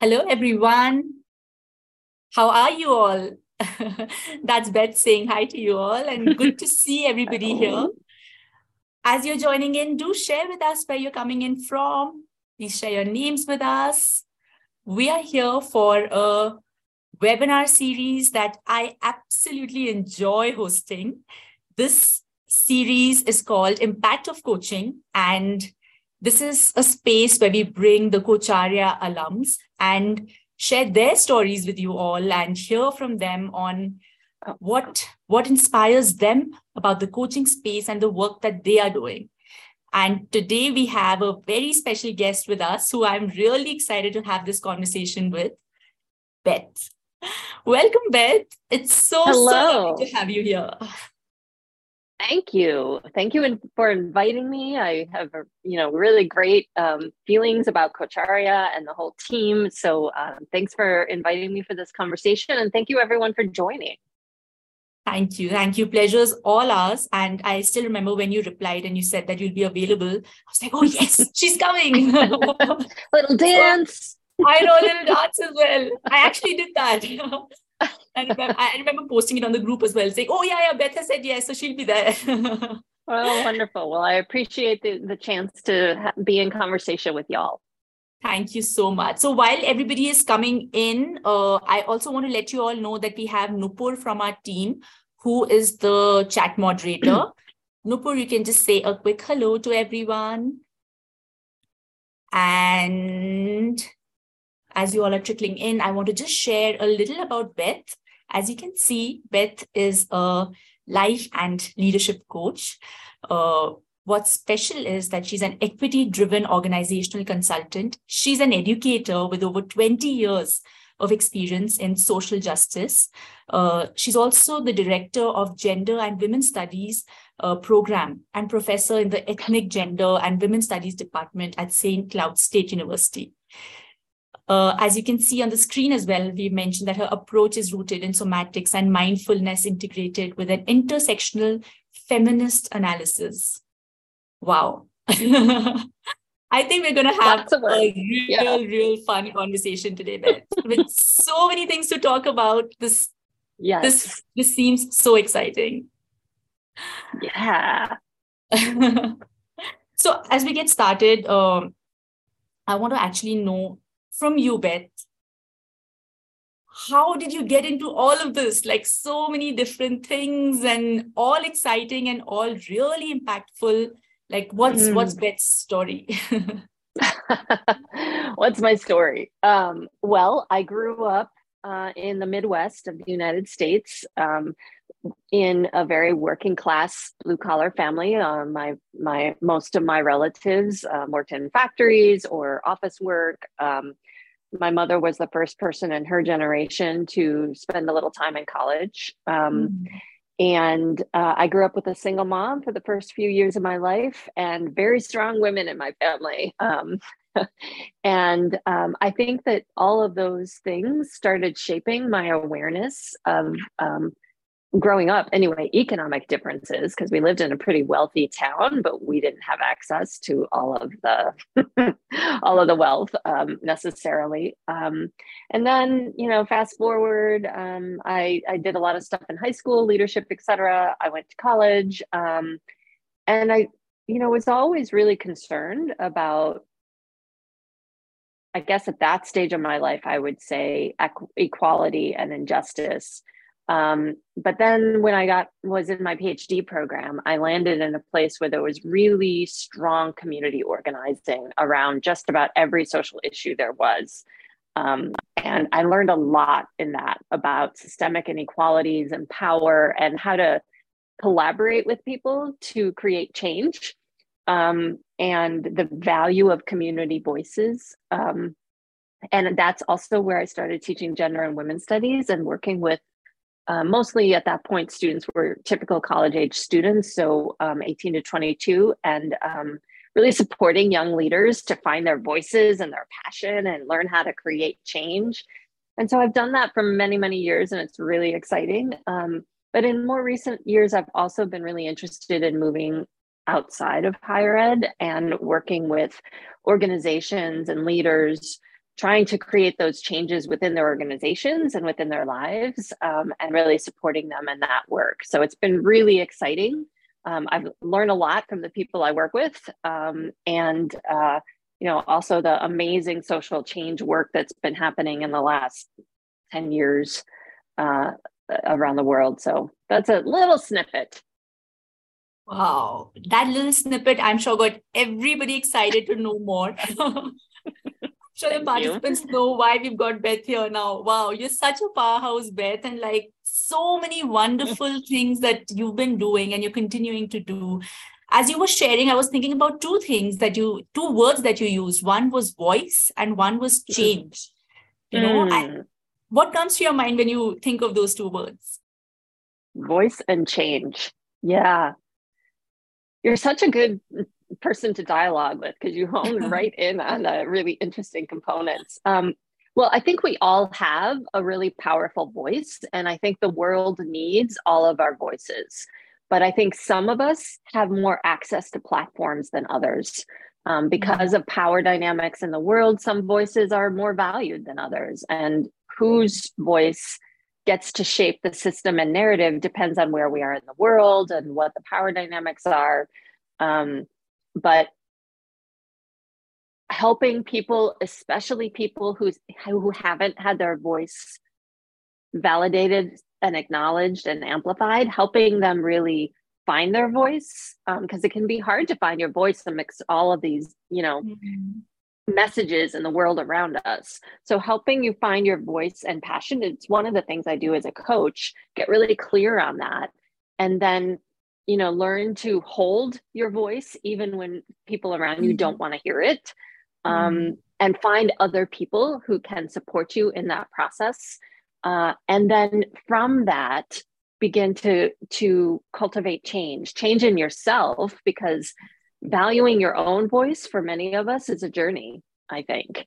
Hello, everyone. How are you all? That's Beth saying hi to you all, and good to see everybody here. As you're joining in, do share with us where you're coming in from. Please share your names with us. We are here for a webinar series that I absolutely enjoy hosting. This series is called Impact of Coaching, and this is a space where we bring the Coacharya alums and share their stories with you all and hear from them on what inspires them about the coaching space and the work that they are doing. And today we have a very special guest with us who I'm really excited to have this conversation with, Beth. Welcome, Beth. It's so lovely to have you here. Thank you. Thank you for inviting me. I have really great feelings about Coacharya and the whole team. So thanks for inviting me for this conversation. And thank you everyone for joining. Thank you. Thank you. Pleasure's all ours. And I still remember when you replied and you said that you'll be available. I was like, oh, yes, she's coming. Little dance. So, I know, a little dance as well. I actually did that. I remember posting it on the group as well, saying, oh, yeah, Beth has said yes, so she'll be there. Oh, wonderful. Well, I appreciate the chance to be in conversation with y'all. Thank you so much. So while everybody is coming in, I also want to let you all know that we have Nupur from our team, who is the chat moderator. Nupur, you can just say a quick hello to everyone. And as you all are trickling in, I want to just share a little about Beth. As you can see, Beth is a life and leadership coach. What's special is that she's an equity-driven organizational consultant. She's an educator with over 20 years of experience in social justice. She's also the director of Gender and Women's Studies program and professor in the Ethnic, Gender and Women's Studies department at St. Cloud State University. As you can see on the screen as well, we mentioned that her approach is rooted in somatics and mindfulness integrated with an intersectional feminist analysis. Wow. I think we're going to have a real fun conversation today, Beth, with so many things to talk about. This seems so exciting. Yeah. So as we get started, I want to actually know from you, Beth, how did you get into all of this? Like so many different things and all exciting and all really impactful. Like what's Beth's story? What's my story? Well, I grew up in the Midwest of the United States in a very working class blue collar family. Most of my relatives worked in factories or office work. My mother was the first person in her generation to spend a little time in college. And I grew up with a single mom for the first few years of my life and very strong women in my family. And I think that all of those things started shaping my awareness of growing up anyway, economic differences, because we lived in a pretty wealthy town, but we didn't have access to all of the wealth necessarily. And then, fast forward, I did a lot of stuff in high school, leadership, etc. I went to college, and I, was always really concerned about, I guess at that stage of my life, I would say equality and injustice. But then when I was in my PhD program, I landed in a place where there was really strong community organizing around just about every social issue there was. And I learned a lot in that about systemic inequalities and power and how to collaborate with people to create change, and the value of community voices. And that's also where I started teaching gender and women's studies and working with mostly at that point, students were typical college age students, so 18 to 22, and really supporting young leaders to find their voices and their passion and learn how to create change. And so I've done that for many, many years, and it's really exciting. But in more recent years, I've also been really interested in moving outside of higher ed and working with organizations and leaders trying to create those changes within their organizations and within their lives, and really supporting them in that work. So it's been really exciting. I've learned a lot from the people I work with, and also the amazing social change work that's been happening in the last 10 years around the world. So that's a little snippet. Wow, that little snippet, I'm sure, got everybody excited to know more. Sure, the participants know why we've got Beth here now. Wow, you're such a powerhouse, Beth, and like so many wonderful things that you've been doing and you're continuing to do. As you were sharing, I was thinking about two words that you used. One was voice and one was change. And what comes to your mind when you think of those two words? Voice and change. Yeah. You're such a good person to dialogue with because you hone right in on the really interesting components. Well, I think we all have a really powerful voice, and I think the world needs all of our voices. But I think some of us have more access to platforms than others. Because of power dynamics in the world, some voices are more valued than others, and whose voice gets to shape the system and narrative depends on where we are in the world and what the power dynamics are. But helping people, especially people who haven't had their voice validated and acknowledged and amplified, helping them really find their voice, because it can be hard to find your voice amidst all of these, messages in the world around us. So helping you find your voice and passion, it's one of the things I do as a coach, get really clear on that. And then, learn to hold your voice even when people around you don't want to hear it. And find other people who can support you in that process. And then from that, begin to cultivate change in yourself, because valuing your own voice for many of us is a journey, I think.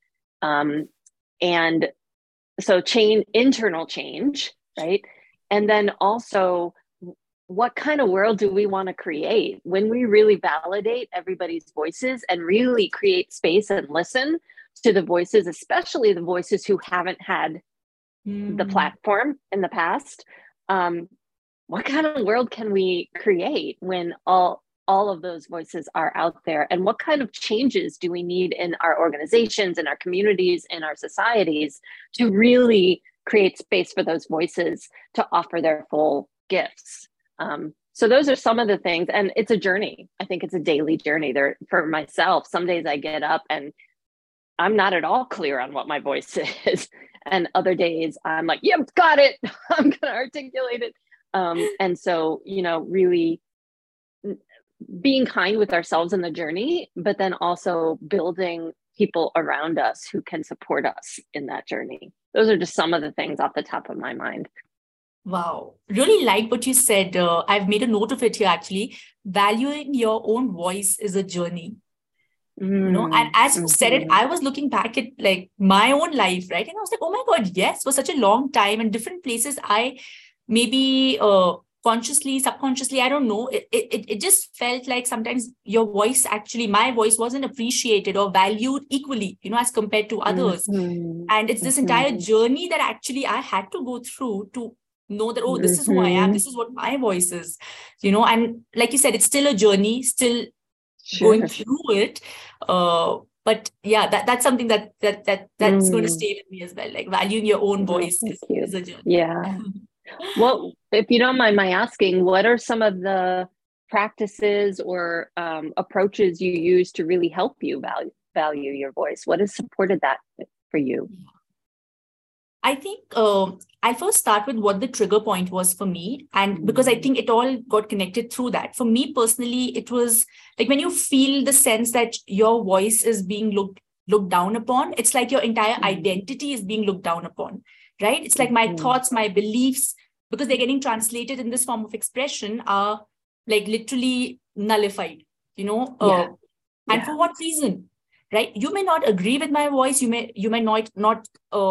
And so internal change, right? And then also, what kind of world do we want to create when we really validate everybody's voices and really create space and listen to the voices, especially the voices who haven't had the platform in the past? What kind of world can we create when all of those voices are out there? And what kind of changes do we need in our organizations, in our communities, in our societies to really create space for those voices to offer their full gifts? So those are some of the things, and it's a journey. I think it's a daily journey there for myself. Some days I get up and I'm not at all clear on what my voice is. And other days I'm like, yep, got it. I'm going to articulate it. And so, really being kind with ourselves in the journey, but then also building people around us who can support us in that journey. Those are just some of the things off the top of my mind. Wow. Really like what you said. I've made a note of it here, actually. Valuing your own voice is a journey. And as you said it, I was looking back at like my own life, right? And I was like, oh my God, yes, for such a long time in different places, I maybe consciously, subconsciously, I don't know. It just felt like sometimes your voice, actually, my voice wasn't appreciated or valued equally, as compared to others. And it's this entire journey that actually I had to go through to know that, oh, this is who I am. This is what my voice is, and like you said, it's still a journey, still going through it. But yeah, that's something that's going to stay with me as well. Like valuing your own voice is a journey. Yeah. Well, if you don't mind my asking, what are some of the practices or approaches you use to really help you value your voice? What has supported that for you? I think I'll first start with what the trigger point was for me. And because I think it all got connected through that. For me personally, it was like when you feel the sense that your voice is being looked down upon, it's like your entire identity is being looked down upon, right? It's like my thoughts, my beliefs, because they're getting translated in this form of expression, are like literally nullified, and for what reason, right? You may not agree with my voice. You may not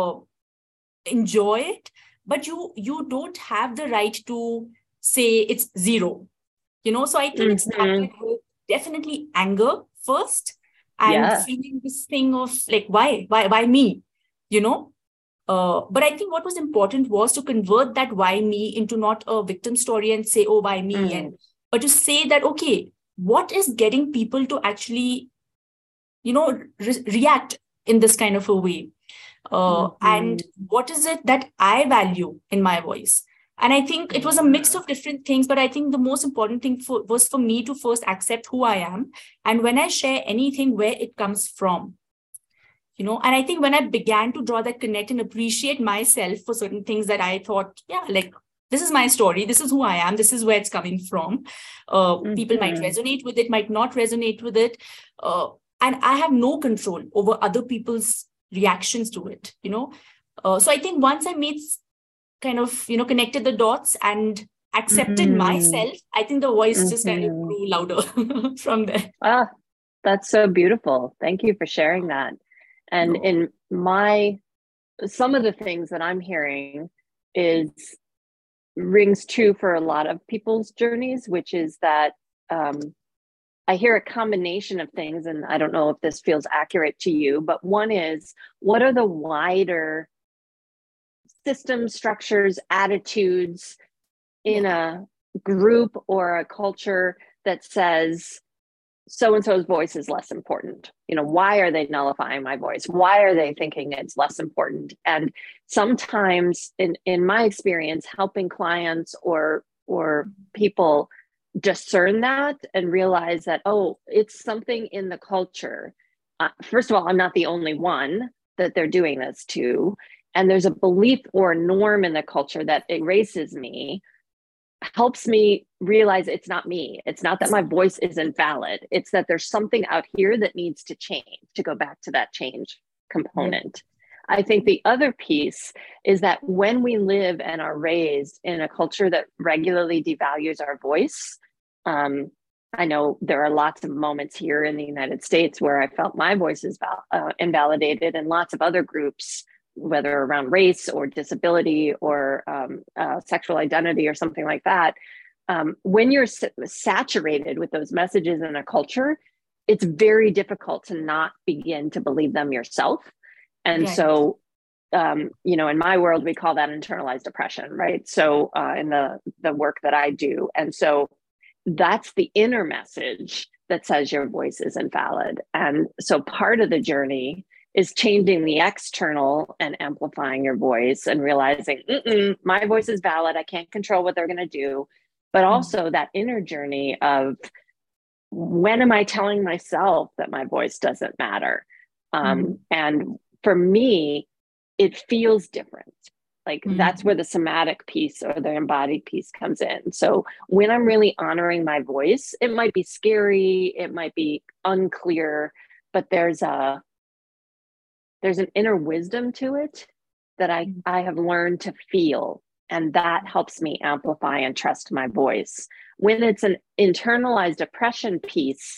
enjoy it, but you don't have the right to say it's zero, so I think it started with definitely anger first, and Yeah. feeling this thing of like, why me? You know? But I think what was important was to convert that why me into not a victim story and say, oh, why me? Mm. But to say that, okay, what is getting people to actually, react in this kind of a way? And what is it that I value in my voice? And I think it was a mix of different things, but I think the most important thing was for me to first accept who I am. And when I share anything, where it comes from, and I think when I began to draw that connect and appreciate myself for certain things that I thought, yeah, like, this is my story, this is who I am, this is where it's coming from. People might resonate with it, might not resonate with it. And I have no control over other people's reactions to it, So I think once I made kind of, connected the dots and accepted myself, I think the voice just kind of grew louder from there. Ah, that's so beautiful. Thank you for sharing that. And in some of the things that I'm hearing rings true for a lot of people's journeys, which is that I hear a combination of things, and I don't know if this feels accurate to you, but one is, what are the wider systems, structures, attitudes in a group or a culture that says so-and-so's voice is less important? Why are they nullifying my voice? Why are they thinking it's less important? And sometimes in my experience, helping clients or people discern that and realize that, oh, it's something in the culture. First of all, I'm not the only one that they're doing this to. And there's a belief or a norm in the culture that erases me, helps me realize it's not me. It's not that my voice isn't valid. It's that there's something out here that needs to change, to go back to that change component. I think the other piece is that when we live and are raised in a culture that regularly devalues our voice, I know there are lots of moments here in the United States where I felt my voice is invalidated, and lots of other groups, whether around race or disability or sexual identity or something like that. When you're saturated with those messages in a culture, it's very difficult to not begin to believe them yourself. And so, in my world, we call that internalized oppression, right? So in the work that I do. And so that's the inner message that says your voice is invalid. And so part of the journey is changing the external and amplifying your voice and realizing, my voice is valid. I can't control what they're going to do. But also that inner journey of, when am I telling myself that my voice doesn't matter? And for me, it feels different. Like that's where the somatic piece or the embodied piece comes in. So when I'm really honoring my voice, it might be scary, it might be unclear, but there's an inner wisdom to it that I have learned to feel, and that helps me amplify and trust my voice. When it's an internalized oppression piece,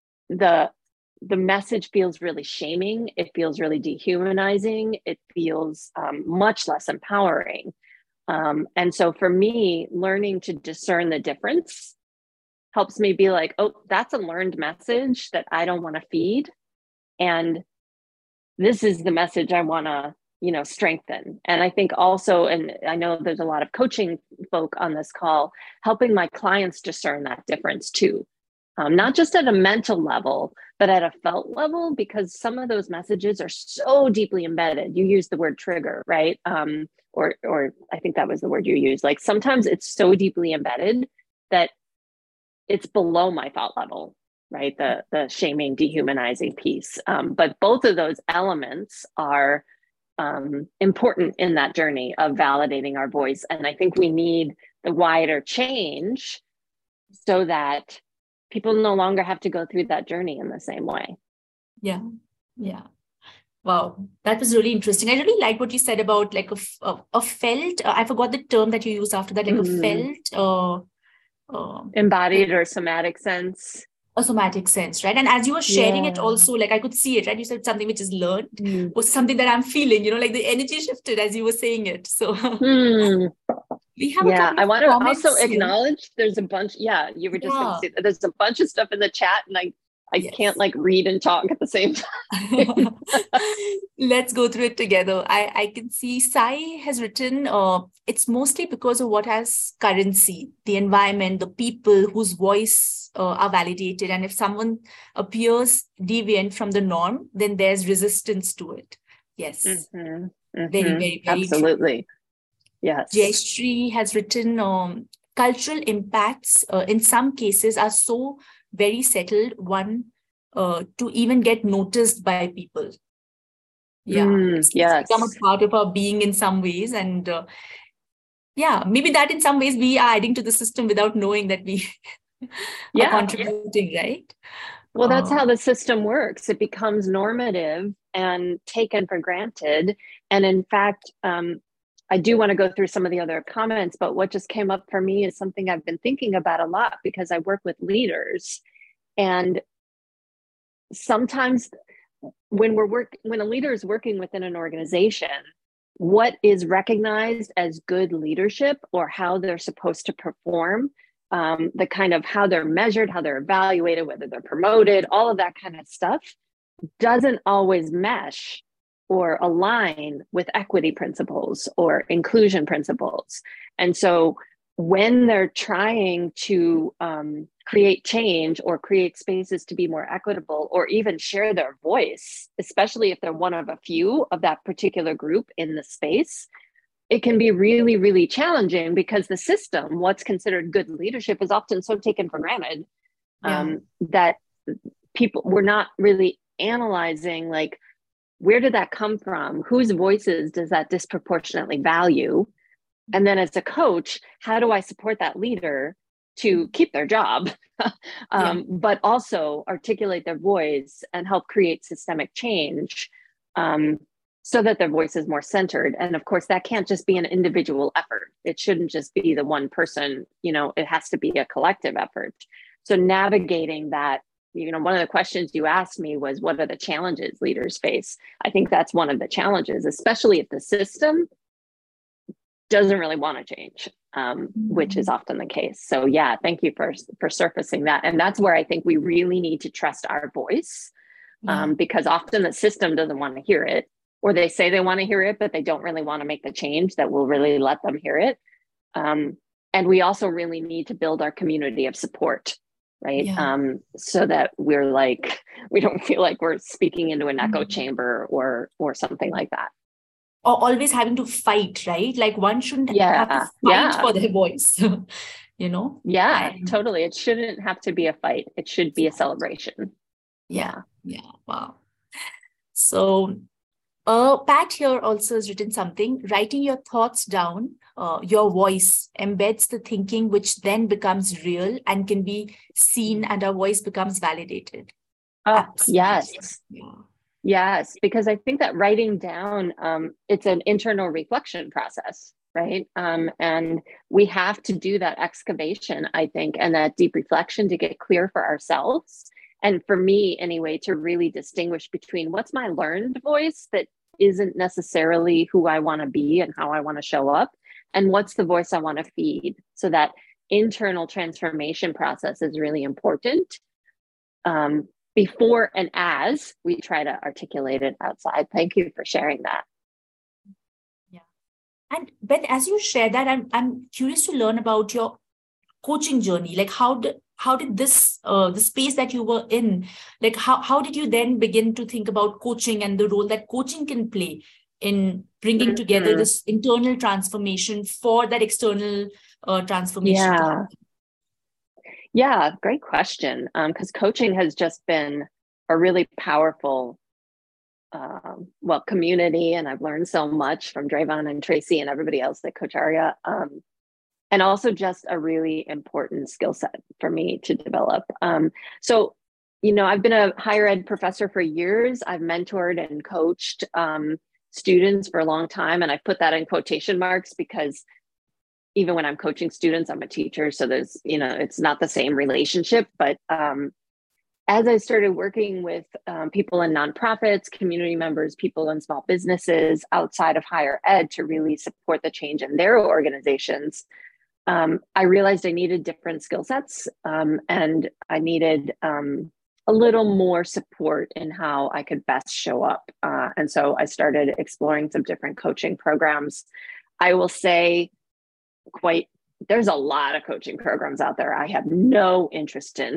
the message feels really shaming. It feels really dehumanizing. It feels much less empowering. And so for me, learning to discern the difference helps me be like, oh, that's a learned message that I don't want to feed. And this is the message I want to, strengthen. And I think also, and I know there's a lot of coaching folk on this call, helping my clients discern that difference too. Not just at a mental level, but at a felt level, because some of those messages are so deeply embedded. You use the word trigger, right? Or I think that was the word you used. Like sometimes it's so deeply embedded that it's below my thought level, right? The shaming, dehumanizing piece. But both of those elements are important in that journey of validating our voice. And I think we need the wider change so that people no longer have to go through that journey in the same way. Yeah. Wow, that was really interesting. I really like what you said about like a felt, I forgot the term that you used after that, like a felt. Embodied or somatic sense. A somatic sense, right? And as you were sharing it also, like I could see it, right? You said something which is learned was something that I'm feeling, like the energy shifted as you were saying it. So we have a couple of I want to also here. acknowledge there's a bunch. You were just going to say there's a bunch of stuff in the chat, and I can't like read and talk at the same time. Let's go through it together. I can see Sai has written, it's mostly because of what has currency, the environment, the people whose voice are validated. And if someone appears deviant from the norm, then there's resistance to it. Yes. Mm-hmm. Very, very, very absolutely. True. Yes. Jayashree has written, cultural impacts in some cases are so very settled, to even get noticed by people. It's become a part of our being in some ways. And maybe that in some ways we are adding to the system without knowing that we are contributing, right? Well, that's how the system works. It becomes normative and taken for granted. And in fact, I do want to go through some of the other comments, but what just came up for me is something I've been thinking about a lot because I work with leaders. And sometimes when a leader is working within an organization, what is recognized as good leadership or how they're supposed to perform, the kind of how they're measured, how they're evaluated, whether they're promoted, all of that kind of stuff doesn't always mesh or align with equity principles or inclusion principles. And so when they're trying to create change or create spaces to be more equitable or even share their voice, especially if they're one of a few of that particular group in the space, it can be really, really challenging because the system, what's considered good leadership, is often so taken for granted that we're not really analyzing, like, where did that come from? Whose voices does that disproportionately value? And then as a coach, how do I support that leader to keep their job, but also articulate their voice and help create systemic change so that their voice is more centered? And of course, that can't just be an individual effort. It shouldn't just be the one person, it has to be a collective effort. So navigating that, one of the questions you asked me was, what are the challenges leaders face? I think that's one of the challenges, especially if the system doesn't really want to change, which is often the case. So thank you for surfacing that. And that's where I think we really need to trust our voice, because often the system doesn't want to hear it, or they say they want to hear it, but they don't really want to make the change that will really let them hear it. And we also really need to build our community of support, right? So that we don't feel like we're speaking into an echo chamber or something like that. Or always having to fight, right? Like one shouldn't have to fight for their voice, Totally. It shouldn't have to be a fight. It should be a celebration. Wow. So Pat here also has written something. Writing your thoughts down, your voice embeds the thinking, which then becomes real and can be seen, and our voice becomes validated. Yes. Yes, because I think that writing down, it's an internal reflection process, right? And we have to do that excavation, I think, and that deep reflection to get clear for ourselves. And for me, anyway, to really distinguish between what's my learned voice that isn't necessarily who I want to be and how I want to show up, and what's the voice I want to feed. So that internal transformation process is really important. Before and as we try to articulate it outside. Thank you for sharing that. Yeah. And Beth, as you share that, I'm curious to learn about your coaching journey. Like how did this, the space that you were in, like how did you then begin to think about coaching and the role that coaching can play in bringing together this internal transformation for that external transformation? Yeah, great question. Because coaching has just been a really powerful, community, and I've learned so much from Drayvon and Tracy and everybody else at Coach Arya, and also just a really important skill set for me to develop. So, I've been a higher ed professor for years. I've mentored and coached students for a long time, and I put that in quotation marks because even when I'm coaching students, I'm a teacher. So there's, it's not the same relationship. But as I started working with people in nonprofits, community members, people in small businesses outside of higher ed to really support the change in their organizations, I realized I needed different skill sets, and I needed a little more support in how I could best show up. And so I started exploring some different coaching programs. I will say there's a lot of coaching programs out there I have no interest in.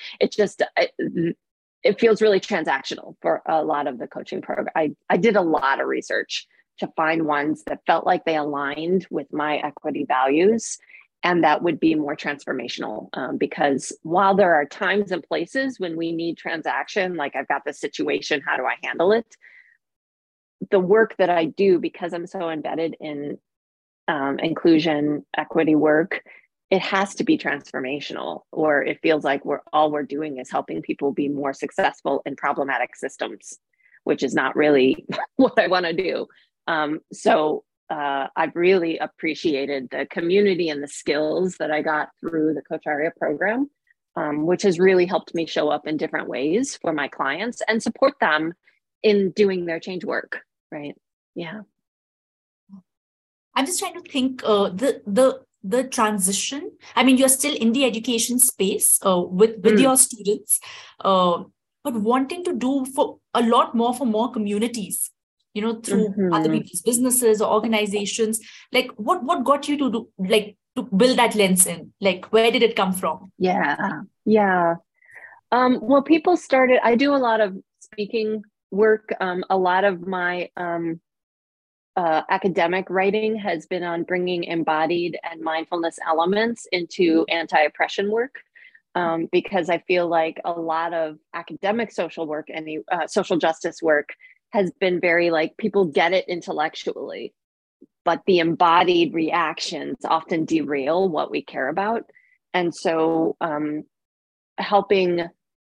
It feels really transactional for a lot of the coaching program. I did a lot of research to find ones that felt like they aligned with my equity values and that would be more transformational. Because while there are times and places when we need transaction, like I've got this situation, how do I handle it? The work that I do, because I'm so embedded in inclusion, equity work, it has to be transformational, or it feels like we're doing is helping people be more successful in problematic systems, which is not really what I want to do. So I've really appreciated the community and the skills that I got through the Coach Aria program, which has really helped me show up in different ways for my clients and support them in doing their change work, right? Yeah. I'm just trying to think the transition. I mean, you're still in the education space with your students, but wanting to do for a lot more for more communities, through other people's businesses or organizations. Like, what got you to do, like, to build that lens in? Like, where did it come from? Yeah. Well, people started. I do a lot of speaking work. A lot of my academic writing has been on bringing embodied and mindfulness elements into anti-oppression work, because I feel like a lot of academic social work and social justice work has been very like, people get it intellectually, but the embodied reactions often derail what we care about. And so helping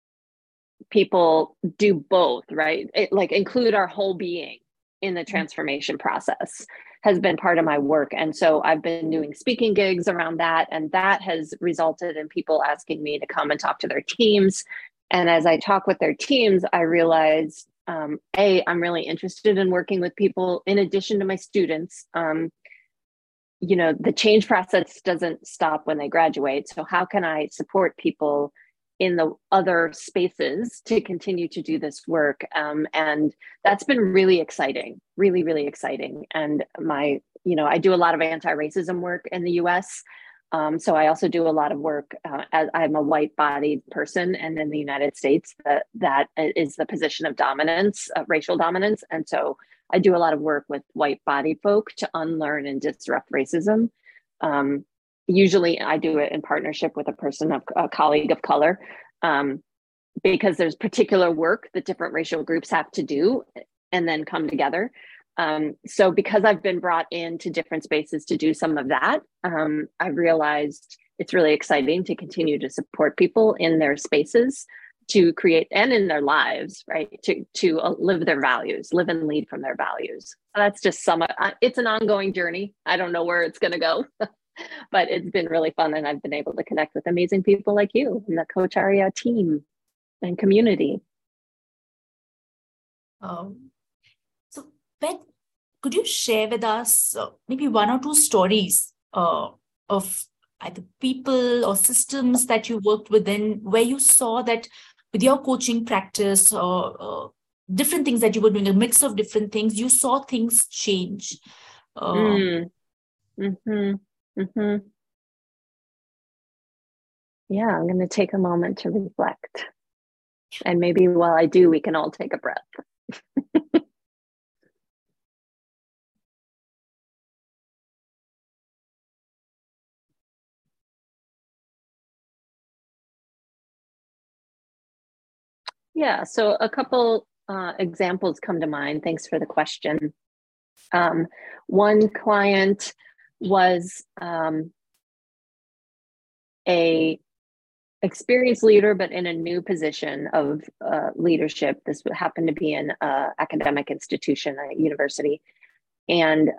people do both, right? Like include our whole being in the transformation process has been part of my work. And so I've been doing speaking gigs around that. And that has resulted in people asking me to come and talk to their teams. And as I talk with their teams, I realized, I'm really interested in working with people in addition to my students. The change process doesn't stop when they graduate. So how can I support people in the other spaces to continue to do this work? And that's been really exciting, really, really exciting. And I do a lot of anti-racism work in the US. So I also do a lot of work as I'm a white-bodied person, and in the United States, that is the position of dominance, racial dominance. And so I do a lot of work with white-bodied folk to unlearn and disrupt racism. Usually I do it in partnership with a colleague of color, because there's particular work that different racial groups have to do and then come together. So because I've been brought into different spaces to do some of that, I've realized it's really exciting to continue to support people in their spaces to create, and in their lives, right? To live their values, live and lead from their values. That's just it's an ongoing journey. I don't know where it's going to go, but it's been really fun. And I've been able to connect with amazing people like you and the Coach Aria team and community. So Beth, could you share with us maybe one or two stories of either people or systems that you worked within, where you saw that with your coaching practice or different things that you were doing, a mix of different things, you saw things change? Yeah, I'm going to take a moment to reflect. And maybe while I do, we can all take a breath. Yeah, so a couple examples come to mind. Thanks for the question. One client was a experienced leader, but in a new position of leadership. This happened to be an academic institution, a university. And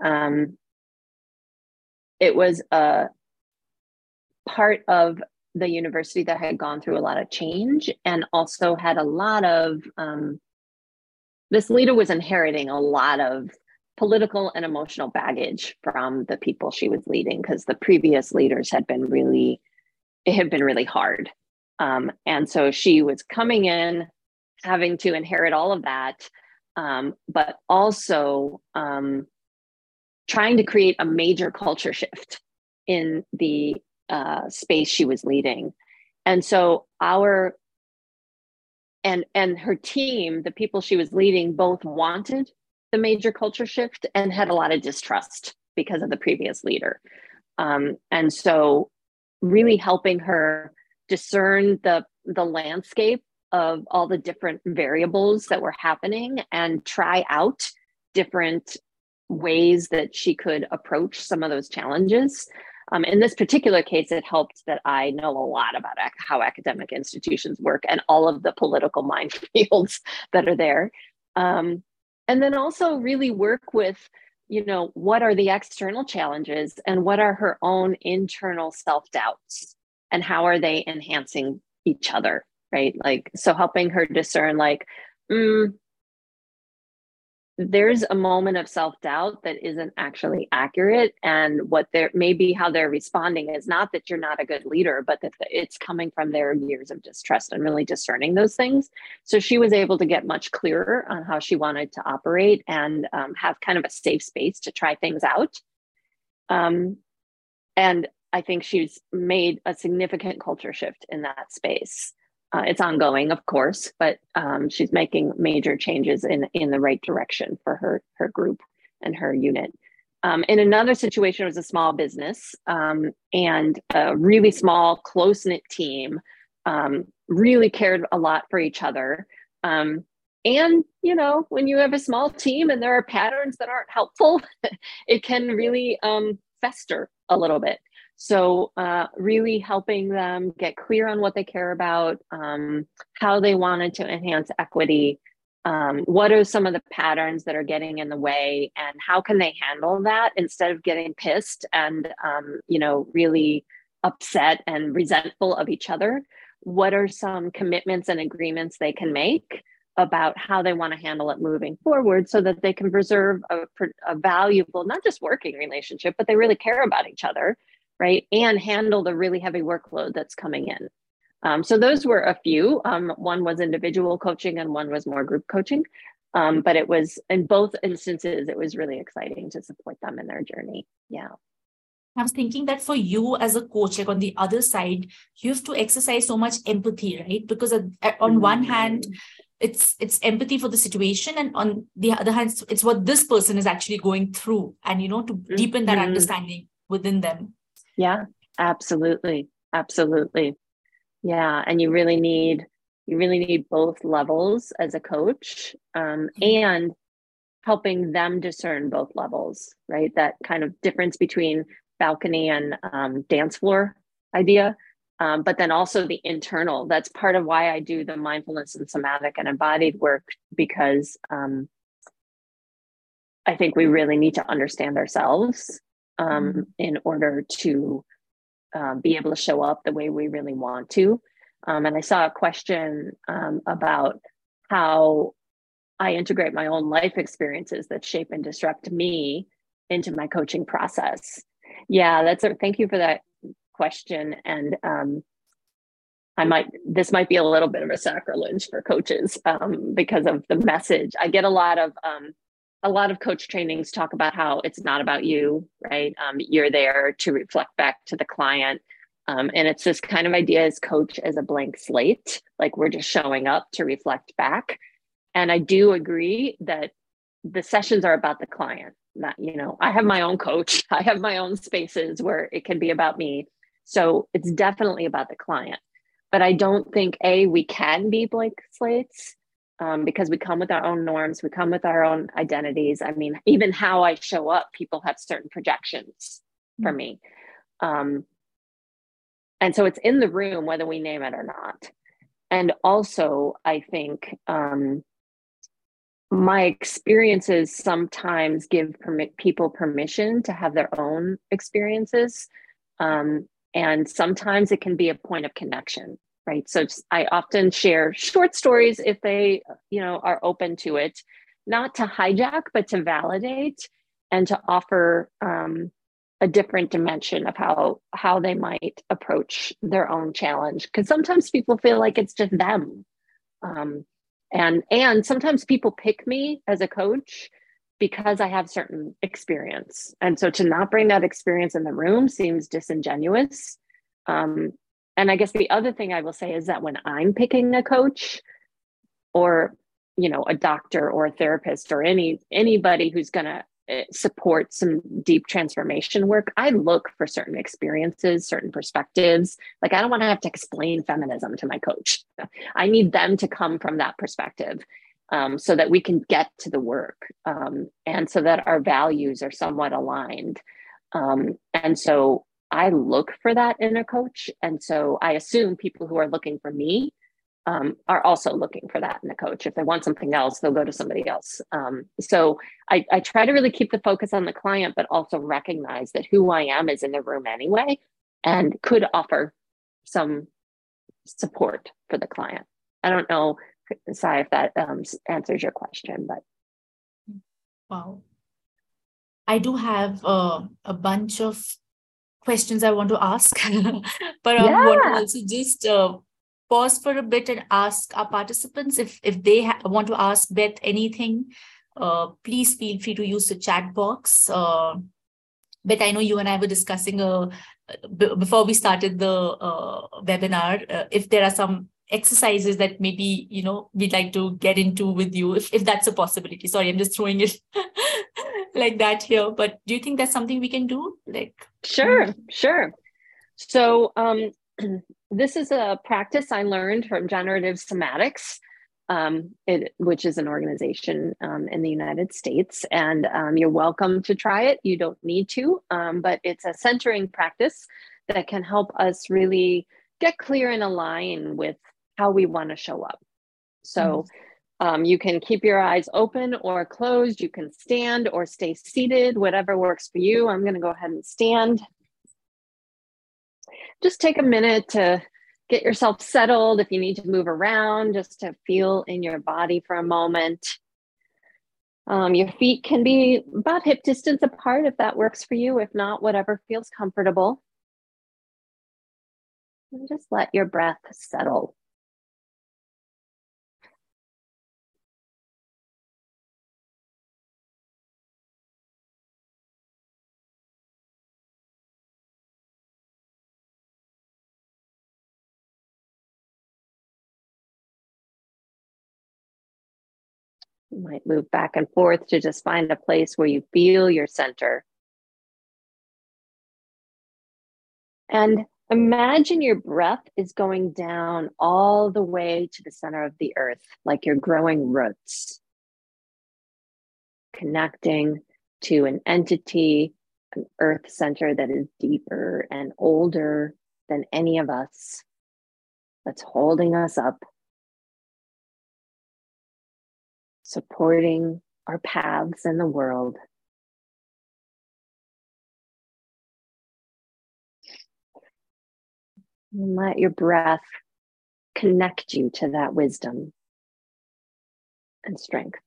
it was a part of the university that had gone through a lot of change, and also had a lot of, this leader was inheriting a lot of political and emotional baggage from the people she was leading, because the previous leaders had been really hard. And so she was coming in, having to inherit all of that, but also trying to create a major culture shift in the space she was leading. And so her team, the people she was leading, both wanted the major culture shift and had a lot of distrust because of the previous leader. And so really helping her discern the landscape of all the different variables that were happening and try out different ways that she could approach some of those challenges. In this particular case, it helped that I know a lot about how academic institutions work and all of the political minefields that are there. And then also really work with, what are the external challenges and what are her own internal self-doubts and how are they enhancing each other, right? Like, so helping her discern like, there's a moment of self-doubt that isn't actually accurate. And what they're maybe how they're responding is not that you're not a good leader, but that it's coming from their years of distrust and really discerning those things. So she was able to get much clearer on how she wanted to operate and have kind of a safe space to try things out. And I think she's made a significant culture shift in that space. It's ongoing, of course, but she's making major changes in the right direction for her group and her unit. In another situation, it was a small business and a really small, close-knit team, really cared a lot for each other. And, when you have a small team and there are patterns that aren't helpful, it can really fester a little bit. So really helping them get clear on what they care about, how they wanted to enhance equity, what are some of the patterns that are getting in the way, and how can they handle that instead of getting pissed and, really upset and resentful of each other. What are some commitments and agreements they can make about how they want to handle it moving forward so that they can preserve a valuable, not just working relationship, but they really care about each other, right? And handle the really heavy workload that's coming in. So those were a few. One was individual coaching and one was more group coaching. But it was, in both instances, it was really exciting to support them in their journey. Yeah. I was thinking that for you as a coach, like on the other side, you have to exercise so much empathy, right? Because on one hand, it's empathy for the situation, and on the other hand, it's what this person is actually going through, and to deepen that understanding within them. Yeah, absolutely. Absolutely. Yeah. And you really need both levels as a coach, and helping them discern both levels, right? That kind of difference between balcony and dance floor idea. But then also the internal. That's part of why I do the mindfulness and somatic and embodied work, because I think we really need to understand ourselves in order to be able to show up the way we really want to. And I saw a question about how I integrate my own life experiences that shape and disrupt me into my coaching process. Yeah, thank you for that question. And this might be a little bit of a sacrilege for coaches because of the message. I get a lot of coach trainings talk about how it's not about you, right? You're there to reflect back to the client. And it's this kind of idea as coach as a blank slate, like we're just showing up to reflect back. And I do agree that the sessions are about the client. Not, I have my own coach. I have my own spaces where it can be about me. So it's definitely about the client. But I don't think, we can be blank slates because we come with our own norms. We come with our own identities. I mean, even how I show up, people have certain projections for me. And so it's in the room, whether we name it or not. And also, I think my experiences sometimes give people permission to have their own experiences. And sometimes it can be a point of connection, right? So I often share short stories if they, are open to it, not to hijack, but to validate and to offer a different dimension of how they might approach their own challenge. Because sometimes people feel like it's just them. And sometimes people pick me as a coach because I have certain experience. And so to not bring that experience in the room seems disingenuous. And I guess the other thing I will say is that when I'm picking a coach, or a doctor or a therapist or anybody who's going to support some deep transformation work, I look for certain experiences, certain perspectives. Like, I don't want to have to explain feminism to my coach. I need them to come from that perspective, so that we can get to the work, and so that our values are somewhat aligned. And so I look for that in a coach. And so I assume people who are looking for me are also looking for that in a coach. If they want something else, they'll go to somebody else. So I try to really keep the focus on the client, but also recognize that who I am is in the room anyway, and could offer some support for the client. I don't know, Sai, if that answers your question, but. Wow. I do have a bunch of questions I want to ask, but I want to also just pause for a bit and ask our participants if they want to ask Beth anything. Please feel free to use the chat box. Beth, I know you and I were discussing before we started the webinar, if there are some exercises that maybe we'd like to get into with you, if that's a possibility. Sorry, I'm just throwing it like that here, but do you think that's something we can do? Sure. So this is a practice I learned from Generative Somatics, which is an organization in the United States, and you're welcome to try it. You don't need to, but it's a centering practice that can help us really get clear and align with how we want to show up. So you can keep your eyes open or closed. You can stand or stay seated, whatever works for you. I'm going to go ahead and stand. Just take a minute to get yourself settled. If you need to move around, just to feel in your body for a moment. Your feet can be about hip distance apart if that works for you. If not, whatever feels comfortable. And just let your breath settle. You might move back and forth to just find a place where you feel your center. And imagine your breath is going down all the way to the center of the earth, like you're growing roots, connecting to an entity, an earth center that is deeper and older than any of us, that's holding us up, supporting our paths in the world. And let your breath connect you to that wisdom and strength.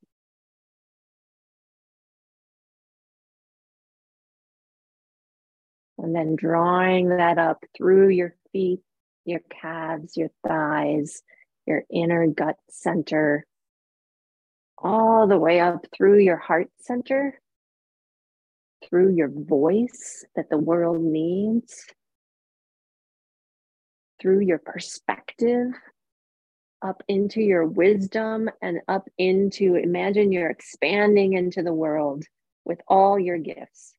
And then drawing that up through your feet, your calves, your thighs, your inner gut center, all the way up through your heart center, through your voice that the world needs, through your perspective, up into your wisdom, and up into, imagine you're expanding into the world with all your gifts.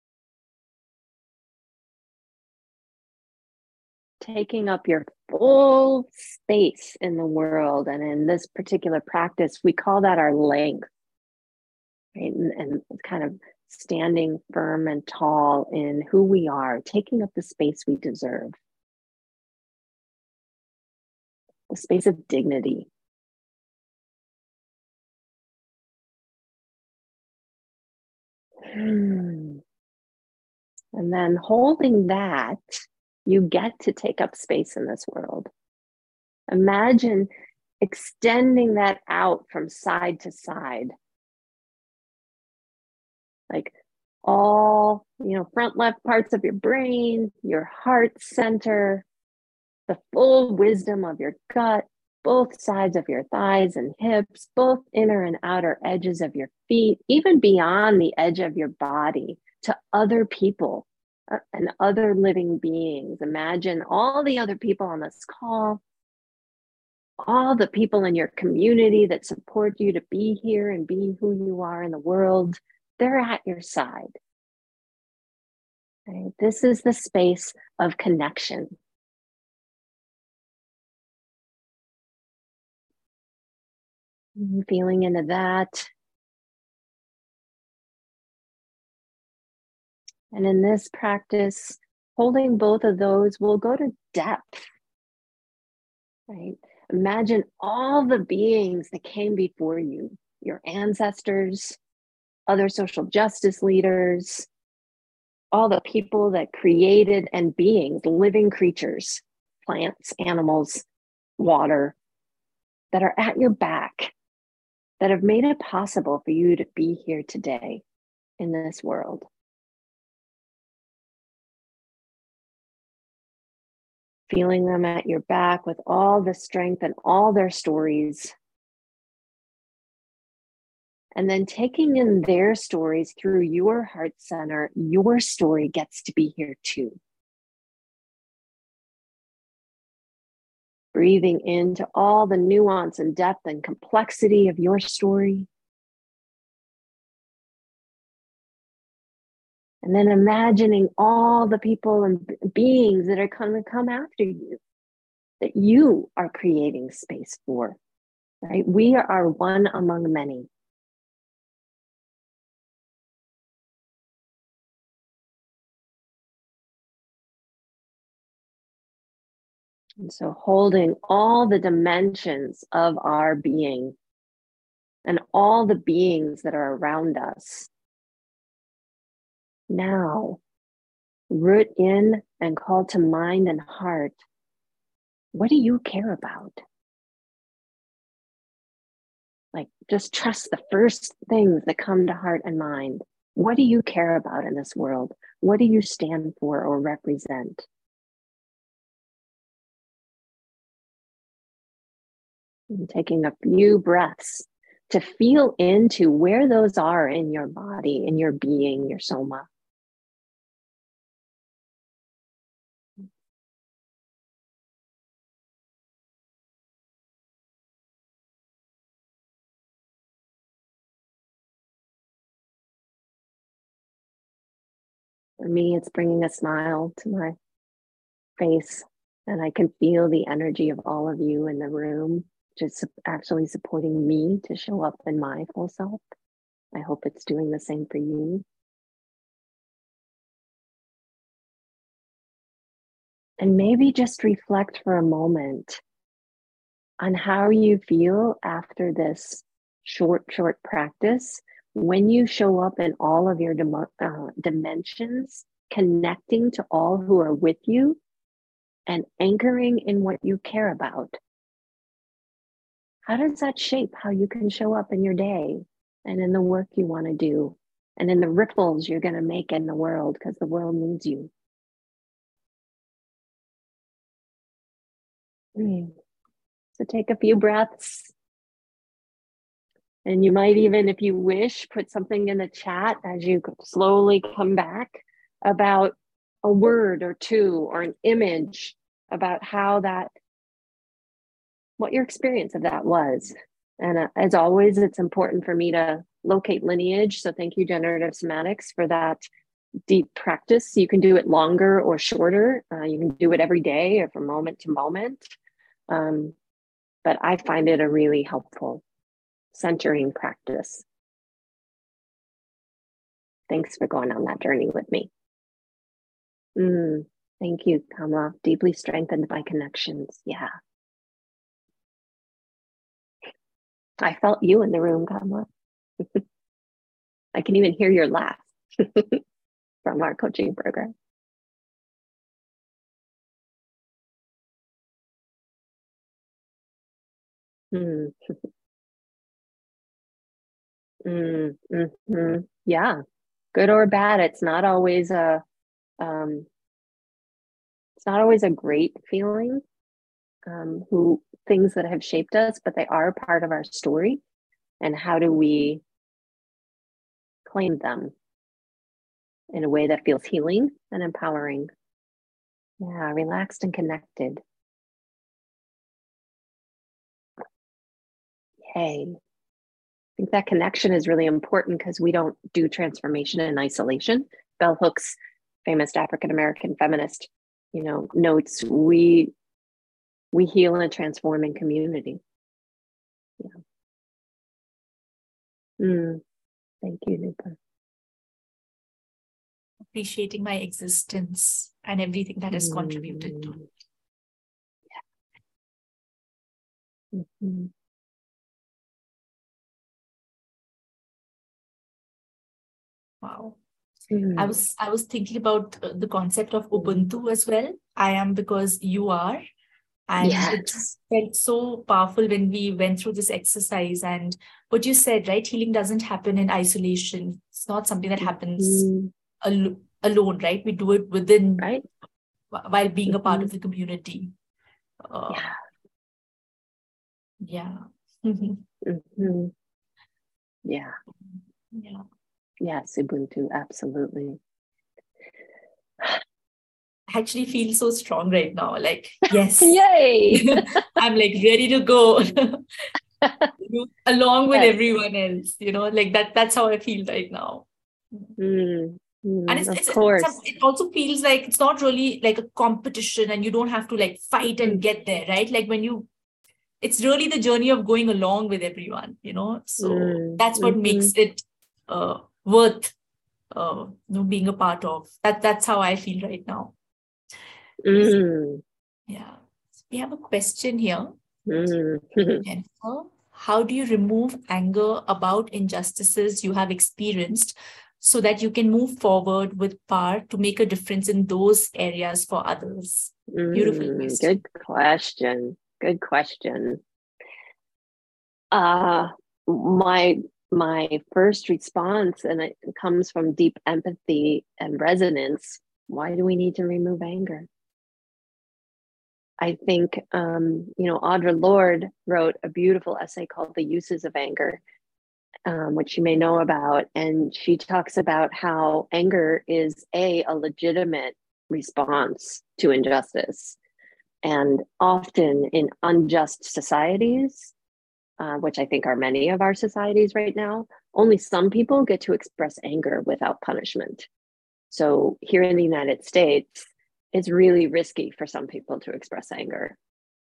Taking up your full space in the world. And in this particular practice, we call that our length, right? And kind of standing firm and tall in who we are, taking up the space we deserve, the space of dignity. And then holding that, you get to take up space in this world. Imagine extending that out from side to side. Like all, front left parts of your brain, your heart center, the full wisdom of your gut, both sides of your thighs and hips, both inner and outer edges of your feet, even beyond the edge of your body to other people and other living beings. Imagine all the other people on this call, all the people in your community that support you to be here and be who you are in the world. They're at your side. Right? This is the space of connection. Feeling into that. And in this practice, holding both of those, we'll go to depth, right? Imagine all the beings that came before you, your ancestors, other social justice leaders, all the people that created and beings, living creatures, plants, animals, water, that are at your back, that have made it possible for you to be here today in this world. Feeling them at your back with all the strength and all their stories. And then taking in their stories through your heart center, your story gets to be here too. Breathing into all the nuance and depth and complexity of your story. And then imagining all the people and beings that are going to come after you, that you are creating space for, right? We are one among many. And so holding all the dimensions of our being and all the beings that are around us. Now, root in and call to mind and heart. What do you care about? Like, just trust the first things that come to heart and mind. What do you care about in this world? What do you stand for or represent? And taking a few breaths to feel into where those are in your body, in your being, your soma. For me, it's bringing a smile to my face, and I can feel the energy of all of you in the room, just actually supporting me to show up in my full self. I hope it's doing the same for you. And maybe just reflect for a moment on how you feel after this short practice when you show up in all of your dimensions, connecting to all who are with you and anchoring in what you care about. How does that shape how you can show up in your day and in the work you want to do and in the ripples you're going to make in the world, because the world needs you? So take a few breaths. And you might even, if you wish, put something in the chat as you slowly come back about a word or two or an image about how that, what your experience of that was. And as always, it's important for me to locate lineage. So thank you, Generative Somatics, for that deep practice. You can do it longer or shorter. You can do it every day or from moment to moment. But I find it a really helpful centering practice. Thanks for going on that journey with me. Thank you, Kamla. Deeply strengthened by connections. Yeah. I felt you in the room, Kamla. I can even hear your laugh from our coaching program. Yeah, good or bad. It's not always a great feeling, who things that have shaped us, but they are part of our story. And how do we claim them in a way that feels healing and empowering? Yeah, relaxed and connected. Yay. I think that connection is really important because we don't do transformation in isolation. Bell Hooks, famous African-American feminist, notes we heal and transform in community. Yeah. Thank you, Nipa. Appreciating my existence and everything that has contributed to it. Yeah. Mm-hmm. Wow. I was thinking about the concept of Ubuntu as well. I am because you are. And it just felt so powerful when we went through this exercise. And what you said, right? Healing doesn't happen in isolation. It's not something that happens alone, right? We do it within, right, while being a part of the community. Yeah. Yeah. Yeah. Yes, Ubuntu, absolutely. I actually feel so strong right now. Like, yes. Yay! I'm like ready to go along with everyone else, like that's how I feel right now. And of course, it also feels like it's not really like a competition and you don't have to like fight and get there, right? Like it's really the journey of going along with everyone, so that's what makes it worth being a part of. That's how I feel right now. Yeah. We have a question here. Jennifer, how do you remove anger about injustices you have experienced so that you can move forward with power to make a difference in those areas for others? Beautiful question. Good question. My first response, and it comes from deep empathy and resonance, why do we need to remove anger? I think, Audre Lorde wrote a beautiful essay called The Uses of Anger, which you may know about. And she talks about how anger is a legitimate response to injustice. And often in unjust societies, which I think are many of our societies right now, only some people get to express anger without punishment. So here in the United States, it's really risky for some people to express anger.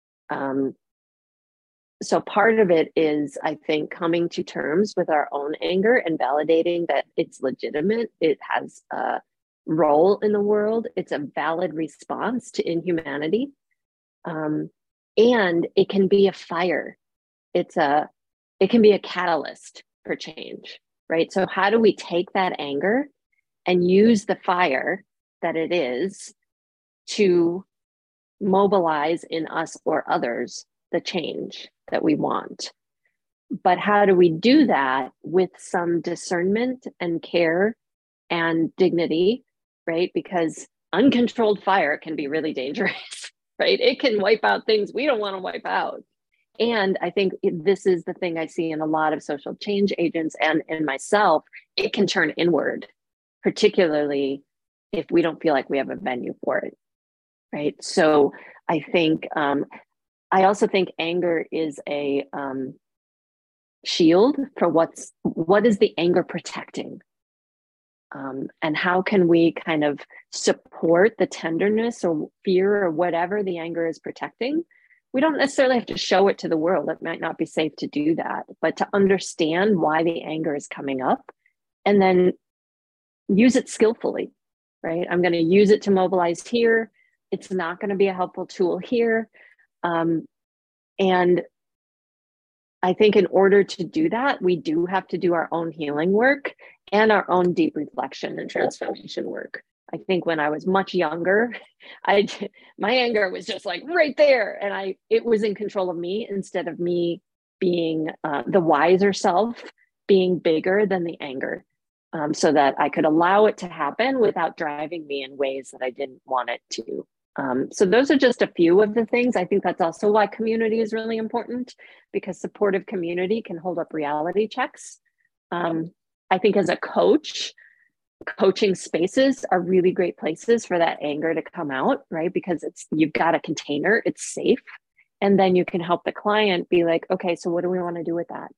So part of it is, I think, coming to terms with our own anger and validating that it's legitimate. It has a role in the world. It's a valid response to inhumanity. And it can be a fire. It can be a catalyst for change, right? So how do we take that anger and use the fire that it is to mobilize in us or others the change that we want? But how do we do that with some discernment and care and dignity, right? Because uncontrolled fire can be really dangerous, right? It can wipe out things we don't want to wipe out. And I think this is the thing I see in a lot of social change agents and in myself. It can turn inward, particularly if we don't feel like we have a venue for it, right? So I think, I also think anger is a shield for what is the anger protecting? And how can we kind of support the tenderness or fear or whatever the anger is protecting? We don't necessarily have to show it to the world. It might not be safe to do that, but to understand why the anger is coming up and then use it skillfully, right? I'm going to use it to mobilize here. It's not going to be a helpful tool here. And I think in order to do that, we do have to do our own healing work and our own deep reflection and transformation work. I think when I was much younger, my anger was just like right there, and it was in control of me instead of me being the wiser self, being bigger than the anger. so that I could allow it to happen without driving me in ways that I didn't want it to. So those are just a few of the things. I think that's also why community is really important, because supportive community can hold up reality checks. I think as a coach, coaching spaces are really great places for that anger to come out, right? Because you've got a container, it's safe. And then you can help the client be like, okay, so what do we want to do with that?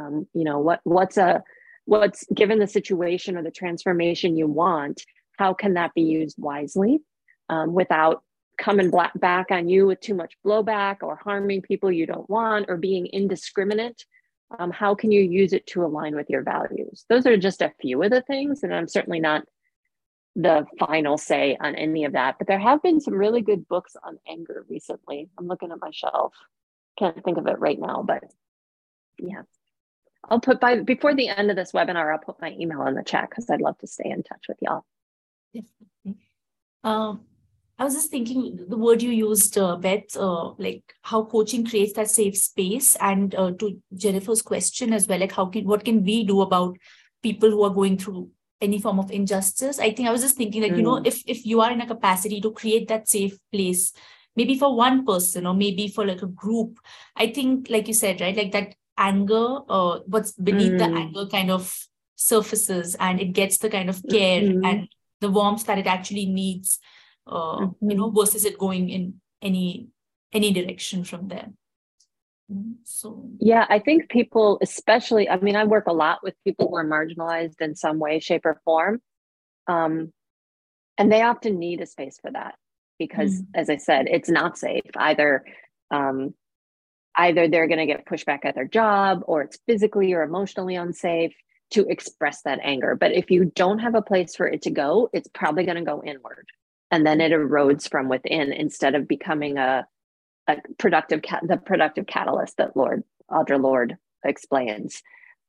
What's given the situation or the transformation you want, how can that be used wisely without coming back on you with too much blowback or harming people you don't want or being indiscriminate? How can you use it to align with your values? Those are just a few of the things, and I'm certainly not the final say on any of that, but there have been some really good books on anger recently. I'm looking at my shelf. Can't think of it right now, but yeah. I'll put before the end of this webinar, I'll put my email in the chat because I'd love to stay in touch with y'all. Definitely. I was just thinking the word you used, Beth, like how coaching creates that safe space, and to Jennifer's question as well, like what can we do about people who are going through any form of injustice? I think I was just thinking that, if you are in a capacity to create that safe place, maybe for one person or maybe for like a group, I think, like you said, right, like that anger, what's beneath the anger kind of surfaces and it gets the kind of care and the warmth that it actually needs, versus it going in any direction from there. So yeah, I think people, especially, I mean, I work a lot with people who are marginalized in some way, shape, or form. And they often need a space for that because, as I said, it's not safe. Either they're going to get pushed back at their job, or it's physically or emotionally unsafe to express that anger. But if you don't have a place for it to go, it's probably going to go inward. And then it erodes from within instead of becoming the productive catalyst that Audre Lorde explains.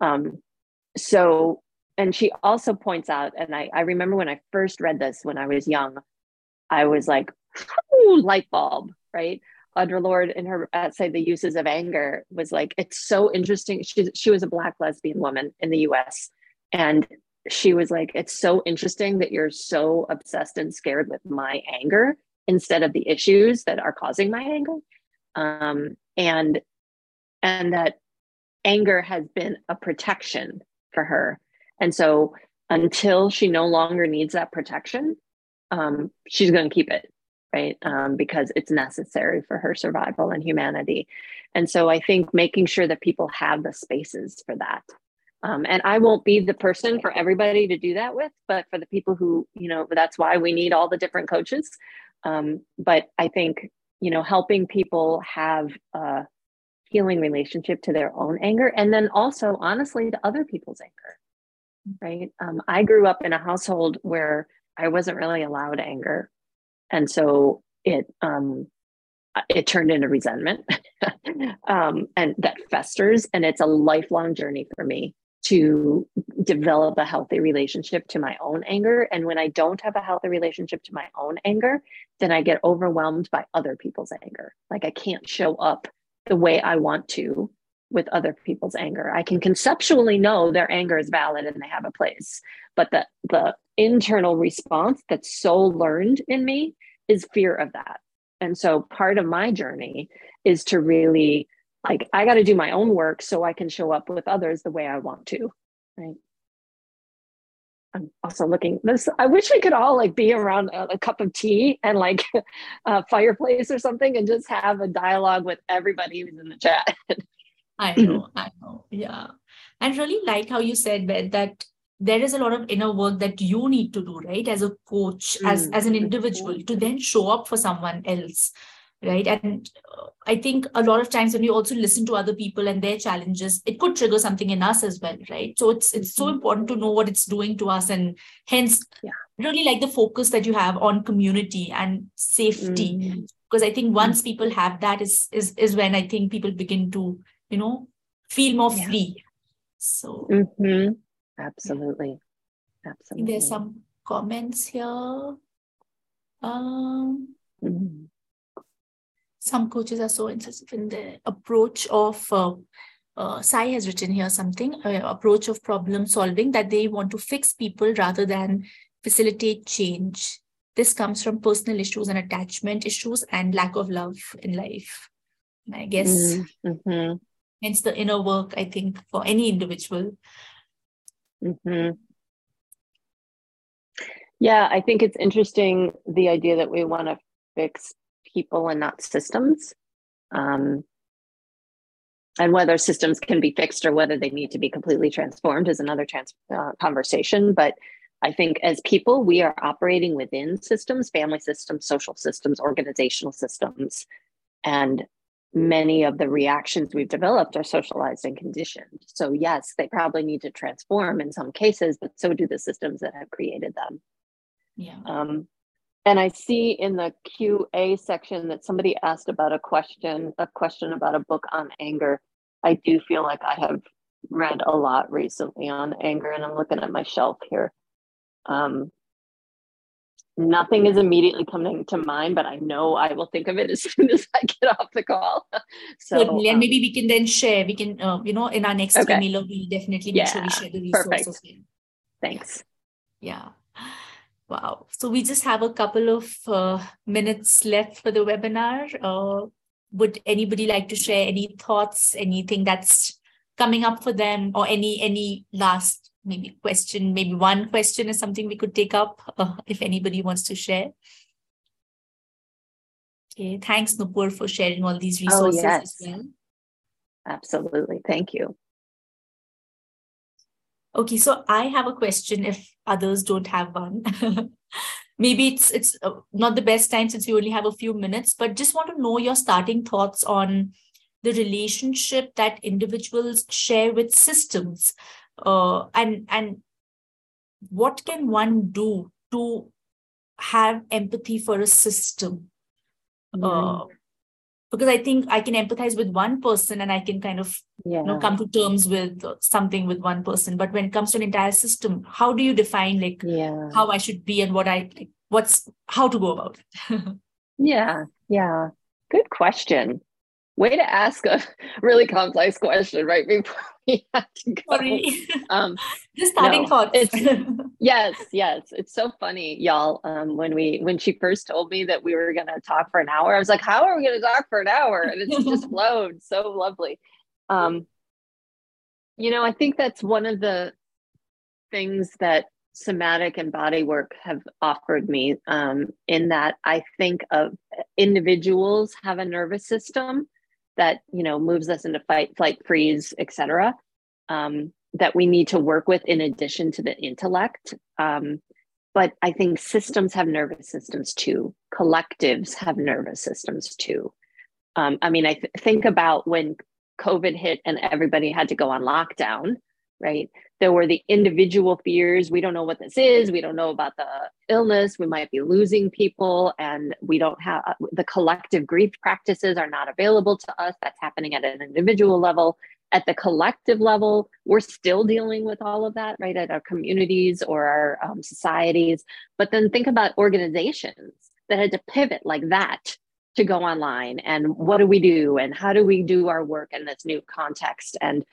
And she also points out, and I remember when I first read this when I was young, I was like, light bulb, right? Audre Lorde in her essay, The Uses of Anger, was like, it's so interesting. She was a Black lesbian woman in the US. And she was like, it's so interesting that you're so obsessed and scared with my anger instead of the issues that are causing my anger. And that anger has been a protection for her. And so until she no longer needs that protection, she's going to keep it, right? Because it's necessary for her survival and humanity. And so I think making sure that people have the spaces for that. And I won't be the person for everybody to do that with, but for the people who, that's why we need all the different coaches. But I think, helping people have a healing relationship to their own anger, and then also, honestly, to other people's anger, right? I grew up in a household where I wasn't really allowed anger. And so it turned into resentment and that festers. And it's a lifelong journey for me to develop a healthy relationship to my own anger. And when I don't have a healthy relationship to my own anger, then I get overwhelmed by other people's anger. Like I can't show up the way I want to with other people's anger. I can conceptually know their anger is valid and they have a place, but the internal response that's so learned in me is fear of that. And so part of my journey is to really, like, I got to do my own work so I can show up with others the way I want to, right? I'm also looking this. I wish we could all like be around a cup of tea and like a fireplace or something and just have a dialogue with everybody who's in the chat. I know. Yeah. And really like how you said, Beth, that there is a lot of inner work that you need to do, right? As a coach, as an individual, to then show up for someone else, right? And I think a lot of times when you also listen to other people and their challenges, it could trigger something in us as well, right? So it's so important to know what it's doing to us, and hence really like the focus that you have on community and safety, because I think once people have that is when I think people begin to feel more free. So absolutely. There's some comments here. Some coaches are so interested in the approach of Sai has written here something, approach of problem solving, that they want to fix people rather than facilitate change. This comes from personal issues and attachment issues and lack of love in life. And I guess hence the inner work, I think, for any individual. Yeah, I think it's interesting, the idea that we want to fix people and not systems. And whether systems can be fixed or whether they need to be completely transformed is another conversation. But I think as people, we are operating within systems, family systems, social systems, organizational systems. And many of the reactions we've developed are socialized and conditioned. So yes, they probably need to transform in some cases, but so do the systems that have created them. Yeah. And I see in the QA section that somebody asked about a question about a book on anger. I do feel like I have read a lot recently on anger, and I'm looking at my shelf here. Nothing is immediately coming to mind, but I know I will think of it as soon as I get off the call. So, certainly, and maybe we can then share. We can, in our next emailer, we'll definitely make sure we share the resources. Perfect. Thanks. Yeah. Wow. So we just have a couple of minutes left for the webinar. Would anybody like to share any thoughts, anything that's coming up for them, or any last maybe question? Maybe one question is something we could take up if anybody wants to share. Okay. Thanks, Nupur, for sharing all these resources as well. Absolutely. Thank you. Okay, so I have a question if others don't have one. Maybe it's not the best time since we only have a few minutes, but just want to know your starting thoughts on the relationship that individuals share with systems, and what can one do to have empathy for a system? Because I think I can empathize with one person and I can kind of come to terms with something with one person. But when it comes to an entire system, how do you define how I should be and what how to go about it? Yeah. Good question. Way to ask a really complex question right before we have to go. Sorry. Just starting thoughts. Yes. It's so funny, y'all. When she first told me that we were going to talk for an hour, I was like, how are we going to talk for an hour? And it's just flowed so lovely. I think that's one of the things that somatic and body work have offered me, in that I think of individuals have a nervous system that moves us into fight, flight, freeze, etc., that we need to work with in addition to the intellect. But I think systems have nervous systems too. Collectives have nervous systems too. I think about when COVID hit and everybody had to go on lockdown, right? There were the individual fears. We don't know what this is. We don't know about the illness. We might be losing people, and we don't have the collective grief practices are not available to us. That's happening at an individual level. At the collective level, we're still dealing with all of that, right? At our communities or our societies. But then think about organizations that had to pivot like that to go online. And what do we do? And how do we do our work in this new context? And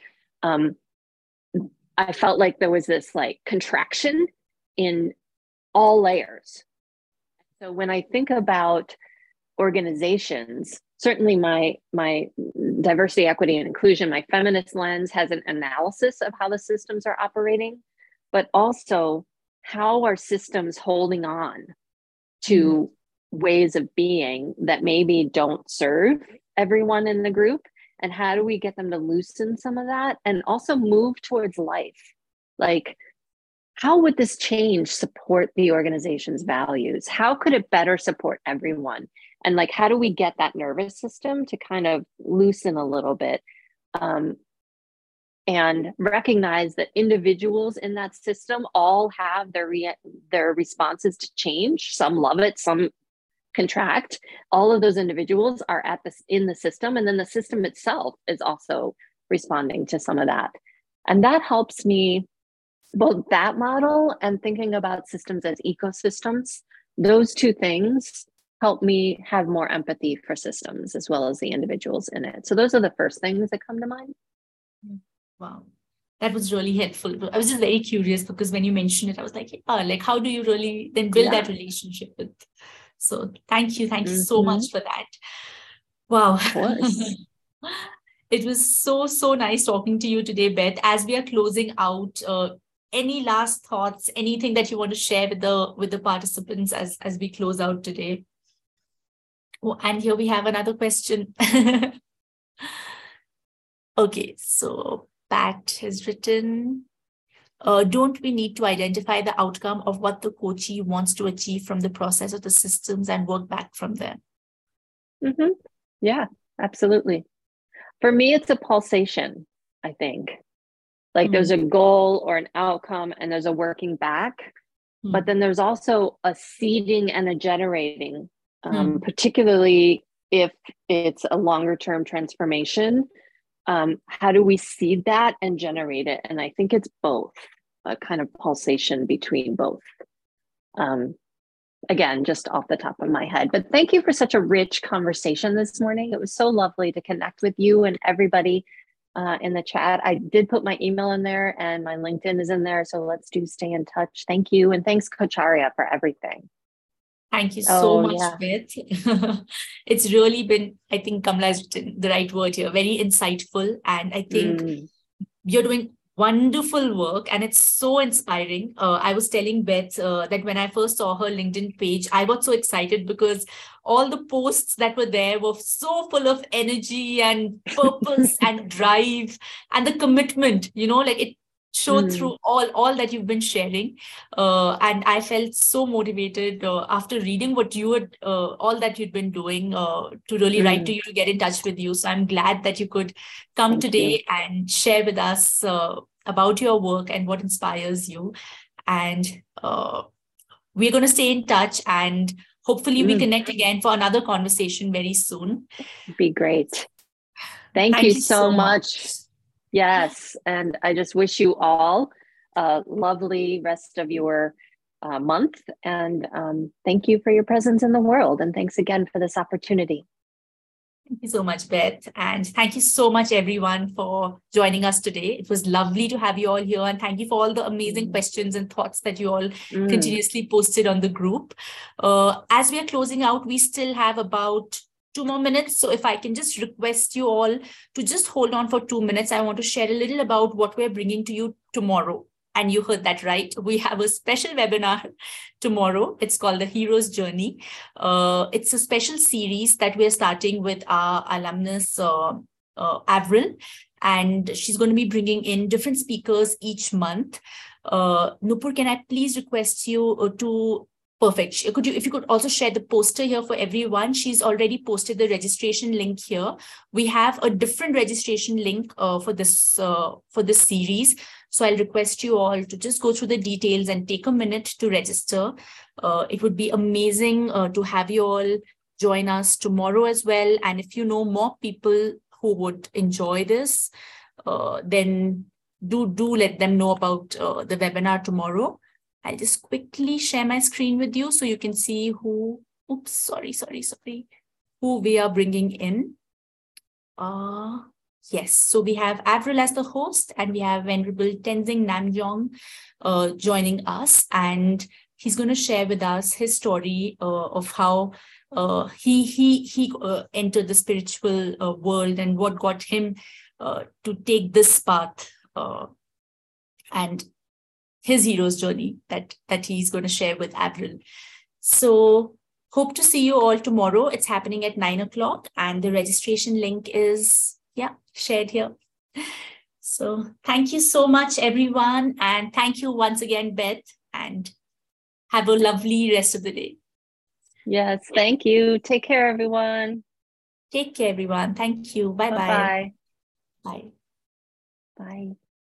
I felt like there was this contraction in all layers. So when I think about organizations, certainly my diversity, equity, and inclusion, my feminist lens has an analysis of how the systems are operating, but also how are systems holding on to ways of being that maybe don't serve everyone in the group, and how do we get them to loosen some of that and also move towards life? How would this change support the organization's values? How could it better support everyone? And how do we get that nervous system to kind of loosen a little bit, and recognize that individuals in that system all have their responses to change. Some love it, some contract. All of those individuals are in the system, and then the system itself is also responding to some of that. And that helps me, both that model and thinking about systems as ecosystems. Those two things help me have more empathy for systems as well as the individuals in it. So those are the first things that come to mind. Wow. That was really helpful. I was just very curious because when you mentioned it, I was like, yeah, like how do you really then build that relationship with? So thank you. Thank you so much for that. Wow. Of course. It was so, so nice talking to you today, Beth. As we are closing out, any last thoughts, anything that you want to share with the participants as we close out today? Oh, and here we have another question. Okay, so Pat has written, don't we need to identify the outcome of what the coachee wants to achieve from the process of the systems and work back from there? Yeah, absolutely. For me, it's a pulsation, I think. Like there's a goal or an outcome and there's a working back, but then there's also a seeding and a generating, particularly if it's a longer term transformation. How do we seed that and generate it? And I think it's both, a kind of pulsation between both. Again, just off the top of my head. But thank you for such a rich conversation this morning. It was so lovely to connect with you and everybody in the chat. I did put my email in there and my LinkedIn is in there. So let's stay in touch. Thank you. And thanks, Coach Arya, for everything. Thank you so much, Beth. It's really been, I think Kamala has written the right word here, very insightful. And I think you're doing wonderful work and it's so inspiring. I was telling Beth that when I first saw her LinkedIn page, I got so excited because all the posts that were there were so full of energy and purpose and drive and the commitment, like it showed through all that you've been sharing. And I felt so motivated after reading what you had, all that you'd been doing to really write to you, to get in touch with you. So I'm glad that you could come today and share with us about your work and what inspires you. And we're going to stay in touch and hopefully we connect again for another conversation very soon. Be great. Thank you so much. Yes. And I just wish you all a lovely rest of your month. And thank you for your presence in the world. And thanks again for this opportunity. Thank you so much, Beth. And thank you so much, everyone, for joining us today. It was lovely to have you all here. And thank you for all the amazing questions and thoughts that you all continuously posted on the group. As we are closing out, we still have about 2 more minutes. So if I can just request you all to just hold on for 2 minutes, I want to share a little about what we're bringing to you tomorrow. And you heard that right. We have a special webinar tomorrow. It's called The Hero's Journey. It's a special series that we're starting with our alumnus, Avril. And she's going to be bringing in different speakers each month. Nupur, can I please request you to... Perfect. If you could also share the poster here for everyone. She's already posted the registration link here. We have a different registration link for this series. So I'll request you all to just go through the details and take a minute to register. It would be amazing to have you all join us tomorrow as well. And if you know more people who would enjoy this, then do let them know about the webinar tomorrow. I'll just quickly share my screen with you so you can see who, who we are bringing in. Yes, so we have Avril as the host and we have Venerable Tenzing Namgyong joining us, and he's going to share with us his story of how he entered the spiritual world and what got him to take this path and his hero's journey that he's going to share with Avril. So hope to see you all tomorrow. It's happening at 9 o'clock and the registration link is, shared here. So thank you so much, everyone. And thank you once again, Beth, and have a lovely rest of the day. Yes, thank you. Take care, everyone. Take care, everyone. Thank you. Bye-bye. Bye-bye. Bye. Bye.